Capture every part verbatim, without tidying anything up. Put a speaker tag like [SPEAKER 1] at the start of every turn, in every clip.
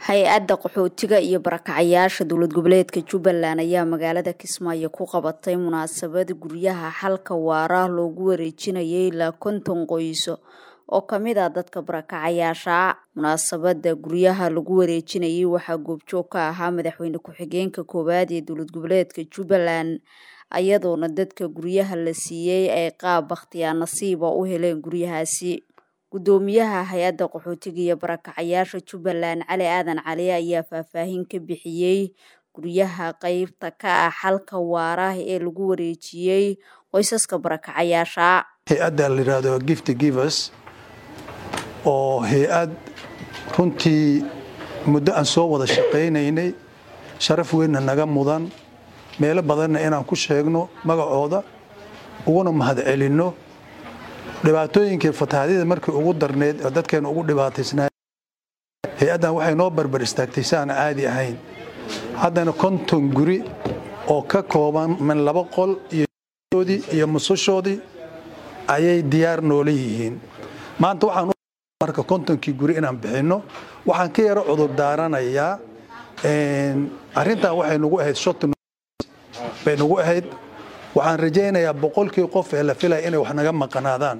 [SPEAKER 1] Hay-adda qaxootiga iyo barakacayaasha dowlad goboleedka Jubbaland ayaa magaalada Kismaayo ku qabatay munaasabad guryaha xalka waara loogu wareejinayay ilaa konton qoys oo kamid ah dadka barakacayaasha. Munaasabada guryaha lagu wareejinayay waxaa goobjoog ka ahaa madaxweyne ku-xigeenka koowaad ee dowlad goboleedka Jubbaland, ayadoona dadka guryaha la siiyay ay qaab bakhtiyaar nasiib u heleen guryahaasi. Gudoomiyaha hay-adda qaxootiga iyo barakacayaasha Jubbaland Cali Aadan Cali ayaa faahfaahin ka bixiyay guryaha qaybta ka ah xalka waara ee lagu wareejiyay qoysaska barakacayaasha.
[SPEAKER 2] Hay-adda la yiraahdo Gift Givers oo hay-ad runtii muddo aan soo wada shaqaynaynay, sharaf weyn naga mudan, meelo badan inaan ku sheegno magacooda uguna mahadcelino. dhibaatooyinka fatahaadida markii ugu darneed oo dadkeena ugu dhibaataysnaa hay-adan waxay noo barbar istaagtay saan caadi ahayn. haddana konton guri oo ka kooban min laba qol iyo iyo musushoodii ayay diyaar noo leeyihiin. maanta waxaan marka kontonkii guri inaan bixino waxaan ka yara cudur daaranayaa een arintan waxay nagu ahayd shot bay nagu ahayd. waxaan rajaynayaa boqolkii qof ee la filay inay wax naga maqanaadaan.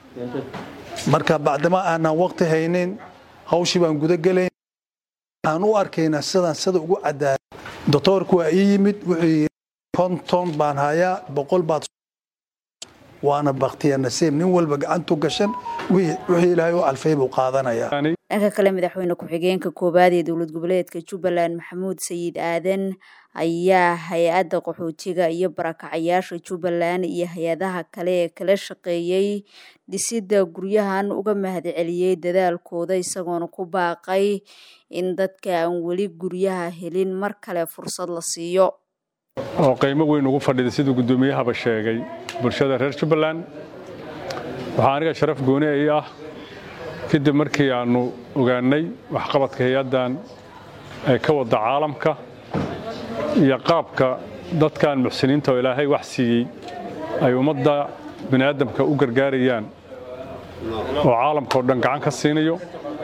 [SPEAKER 2] marka bacdama aanan waqti haynin hawshii baan guda galayn aan u arkaynaa sidaan sida ugu cadaa. doctorku waa ii yimid wuxuu konton baan hayaa boqol baad waana bakhtiyaar nasiib nin walba gacantu gashan wixii ilaahay u alfay buu qaadanayaa.
[SPEAKER 1] dhanka kale madaxweyne ku-xigeenka koowaad ee dowlad goboleedka Jubbaland Maxamuud Sayid Aadan ayaa hay-adda qaxootiga iyo barakacayaasha Jubbaland iyo hay-adaha kale ee kala shaqeeyay dhisidda guryahan uga mahadceliyay dadaalkooda, isagoona ku baaqay in dadka aan weli guryaha helin mar kale fursad la siiyo.
[SPEAKER 3] oo qiimo weyn ugu fadhiday sidoo gudoomiyahaba sheegay bulshada reer Jubbaland. waxaa aniga sharaf gooni ay ah kadib markii aanu ogaanay waxqabadka hay-adan ay ka wada caalamka iyo qaabka dadkan muxsiniinta oo Ilaahay wax siiyay ay ummadda bini'aadamka u gargaarayaan oo caalamka oo dhan gacan ka siinayo.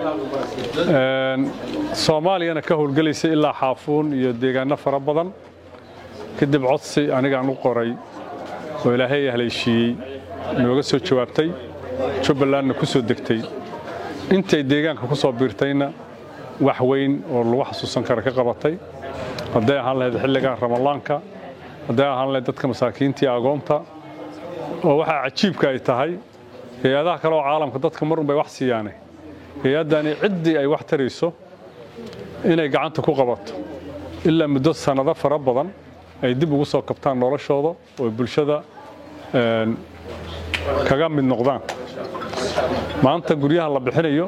[SPEAKER 3] een Soomaaliyana ka howlgalaysa ilaa xaafuun iyo deegaano fara badan. kadib codsi aniga aan u qoray oo Ilaahay haleeshiyay nooga soo jawaabtay Jubbalandna ku soo degtay. intay deegaanka ku soo biirtayna wax weyn oo lagu xasuusan karo ka qabatay. haday ahaan lahayd xilliga Ramadaanka, haday ahaan lahayd dadka masaakiinta iyo agoonta. oo waxa cajiibka ay tahay hay'adaha kale oo caalamka dadka mar un bay wax siiyaan. hay'adani cidii ay wax tarayso inay gacanta ku qabato ilaa muddo sanado fara badan ay dib ugu soo kabtaan noloshooda oo bulshada een kaga mid noqdaan. maanta guryaha la bixinayo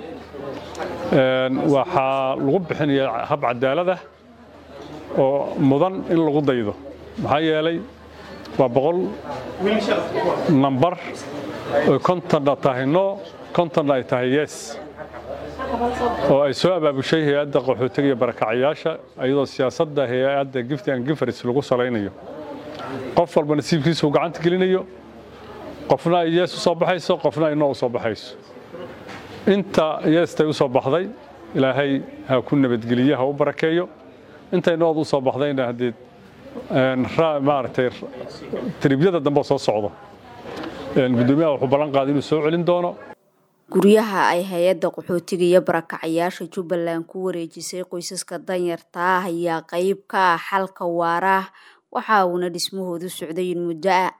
[SPEAKER 3] een waxa lagu bixinayaa hab cadaalad ah oo mudan in lagu daydo. maxaa yeelay waa boqol number oo konton tahay no konton ay tahay yes oo ay soo abaabushay hay-adda qaxootiga iyo barakacayaasha iyadoo siyaasadda hay-adda Gift and Givers lagu salaynayo. qof walba nasiibkiisa uu gacanta gelinayo, qofna ay yes u soo baxayso, qofna ay no u soo baxayso. inta yes tay u soo baxday Ilaahay ha ku nabadgeliyo, ha u barakeeyo. inta no u soo baxdayna hadii een maartay tribiyada dambe soo socdo een gudoomiyaha wuxuu ballan qaaday inuu soo celin doono.
[SPEAKER 1] guryaha ay hay-adda qaxootiga iyo barakacayaasha Jubbaland ku wareejisay qoysaska danyarta ah ayaa qayb ka ah xalka waara, waxa uuna dhismahoodu socday muddo